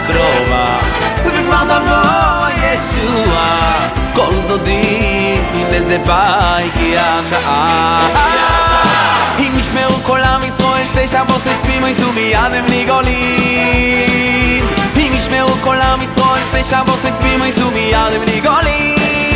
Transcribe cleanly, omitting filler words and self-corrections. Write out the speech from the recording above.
קרובה וכבר תבוא הישועה כל דודי לזבה הגיעה השעה אם ישמעו כל עם ישראל שתי שבועות אספימו ייסעו מיד הם ניגולים אם ישמעו כל עם ישראל שתי שבועות אספימו ייסעו מיד הם ניגולים